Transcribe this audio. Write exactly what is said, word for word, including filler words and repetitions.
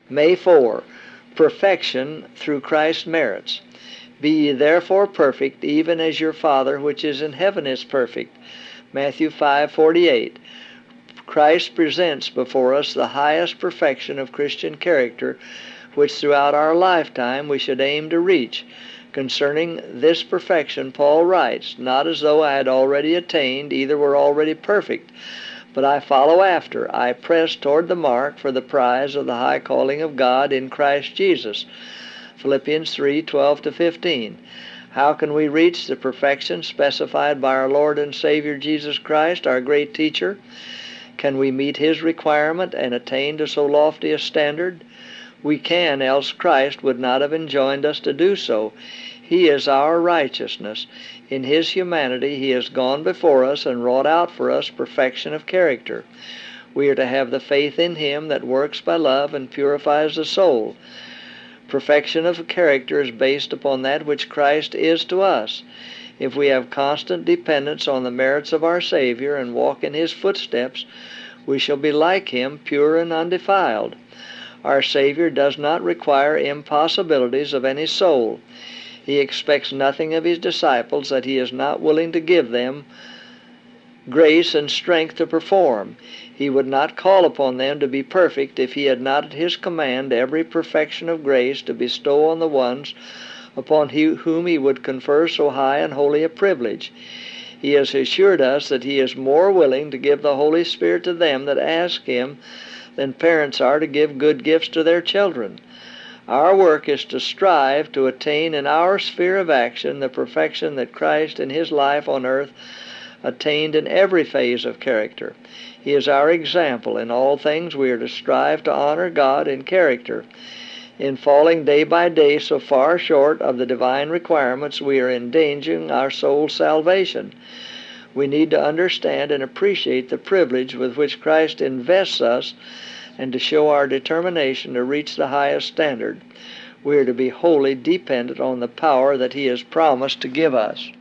May four, perfection through Christ's merits. Be ye therefore perfect, even as your Father which is in heaven is perfect. Matthew five forty-eight. Christ presents before us the highest perfection of Christian character, which throughout our lifetime we should aim to reach. Concerning this perfection, Paul writes, "Not as though I had already attained, either were already perfect, but I follow after. I press toward the mark for the prize of the high calling of God in Christ Jesus." Philippians three twelve to fifteen. How can we reach the perfection specified by our Lord and Savior Jesus Christ, our great teacher? Can we meet his requirement and attain to so lofty a standard? We can, else Christ would not have enjoined us to do so. He is our righteousness. In his humanity he has gone before us and wrought out for us perfection of character. We are to have the faith in him that works by love and purifies the soul. Perfection of character is based upon that which Christ is to us. If we have constant dependence on the merits of our Savior and walk in his footsteps, we shall be like him, pure and undefiled. Our Savior does not require impossibilities of any soul. He expects nothing of his disciples that he is not willing to give them grace and strength to perform. He would not call upon them to be perfect if he had not at his command every perfection of grace to bestow on the ones upon whom he would confer so high and holy a privilege. He has assured us that he is more willing to give the Holy Spirit to them that ask him than parents are to give good gifts to their children. Our work is to strive to attain in our sphere of action the perfection that Christ in his life on earth attained in every phase of character. He is our example. In all things we are to strive to honor God in character. In falling day by day so far short of the divine requirements, we are endangering our soul's salvation. We need to understand and appreciate the privilege with which Christ invests us and to show our determination to reach the highest standard. We are to be wholly dependent on the power that he has promised to give us.